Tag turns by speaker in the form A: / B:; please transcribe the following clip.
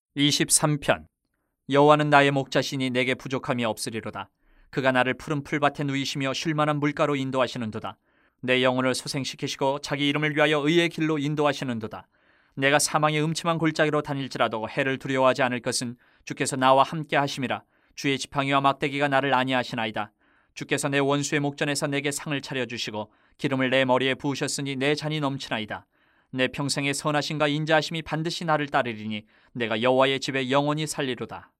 A: 23편. 여호와는 나의 목자시니 내게 부족함이 없으리로다. 그가 나를 푸른 풀밭에 누이시며 쉴만한 물가로 인도하시는도다. 내 영혼을 소생시키시고 자기 이름을 위하여 의의 길로 인도하시는도다. 내가 사망의 음침한 골짜기로 다닐지라도 해를 두려워하지 않을 것은 주께서 나와 함께 하심이라. 주의 지팡이와 막대기가 나를 안위하시나이다. 주께서 내 원수의 목전에서 내게 상을 차려주시고 기름을 내 머리에 부으셨으니 내 잔이 넘치나이다. 내 평생의 선하심과 인자하심이 반드시 나를 따르리니 내가 여호와의 집에 영원히 살리로다.